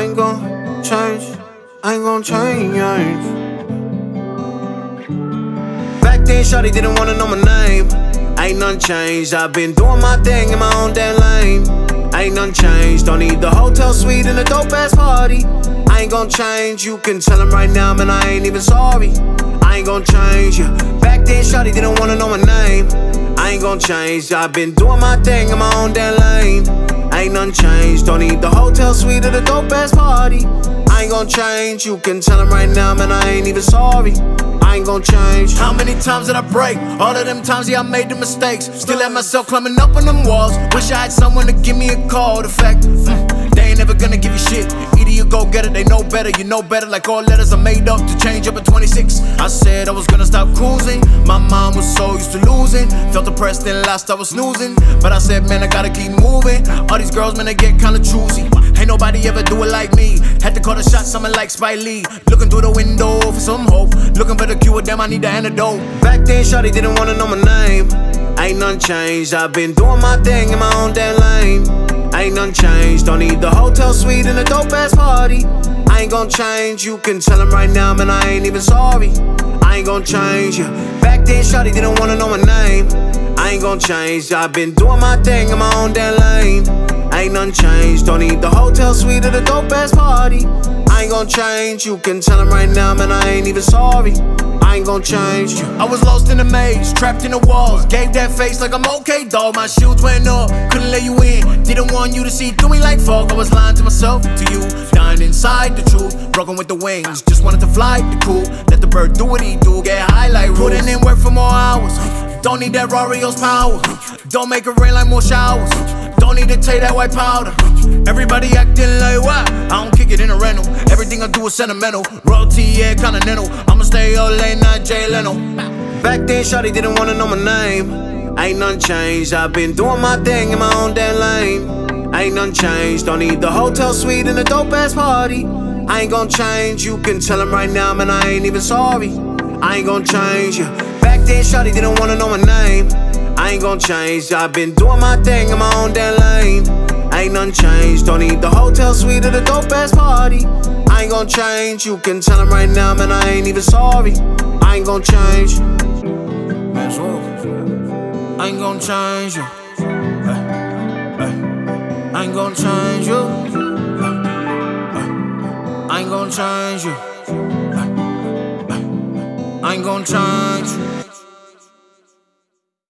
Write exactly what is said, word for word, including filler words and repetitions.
I ain't gon' change, I ain't gon' change. Back then, shawty didn't wanna know my name. Ain't none changed, I've been doing my thing in my own damn lane. Ain't none changed, don't need the hotel suite and a dope ass party. I ain't gon' change, you can tell him right now, man, I ain't even sorry. I ain't gon' change, yeah. Back then, shawty didn't wanna know my name. I ain't gon' change, I've been doing my thing in my own damn lane. Ain't none changed, don't need the hotel suite or the dope ass party. I ain't gon' change, you can tell him right now, man, I ain't even sorry. I ain't gon' change. How many times did I break? All of them times, yeah, I made the mistakes. Still had myself climbing up on them walls. Wish I had someone to give me a call. The fact, mm, they ain't never gonna give you shit. Either you go get it, they know better, you know better. Like all letters are made up to change up at twenty-six. I said I was gonna stop cruising. My mind was so used to losing. Felt depressed and lost, I was snoozing. But I said, man, I gotta keep moving. All these girls, man, they get kinda choosy. Ain't nobody ever do it like me. Had to call the shot, someone like Spike Lee. Looking through the window for some hope. Looking for the cure, damn, I need the antidote. Back then, shawty didn't wanna know my name. Ain't none changed, I've been doing my thing in my own damn lane. Ain't none changed, don't need the hotel suite and a dope ass party. I ain't gon' change, you can tell him right now, man, I ain't even sorry. I ain't gon' change, yeah. Back then, shawty didn't wanna know my name. I ain't gon' change, I've been doing my thing in my own damn lane. Ain't none changed, don't need the hotel suite or the dope ass party. I ain't gon' change, you can tell him right now, man, I ain't even sorry. I ain't gon' change. I was lost in the maze, trapped in the walls. Gave that face like I'm okay, dog. My shields went up, couldn't let you in. Didn't want you to see through me like fog. I was lying to myself, to you. Dying inside the truth, broken with the wings. Just wanted to fly, the cool. Let the bird do what he do, get high like rules. Putting in work for more hours. Don't need that Rario's power. Don't make it rain like more showers. Don't need to take that white powder. Everybody acting like what? I don't kick it in a rental. Everything I do is sentimental. Royalty, yeah, continental. I'ma stay up late night, Jay Leno. Back then, shawty didn't wanna know my name. Ain't none changed, I've been doing my thing in my own damn lane. Ain't none changed, don't need the hotel suite and a dope ass party. I ain't gon' change, you can tell him right now, man, I ain't even sorry. I ain't gon' change, yeah. Back then, shawty didn't wanna know my name. I ain't gon' change, I've been doing my thing in my own damn lane. Ain't none changed, don't need the hotel suite or the dope ass party. I ain't gon' change, you can tell him right now, man, I ain't even sorry. I ain't gon' change. I ain't gon' change you. I ain't gon' change you. I ain't gon' change you. I ain't gon' change you.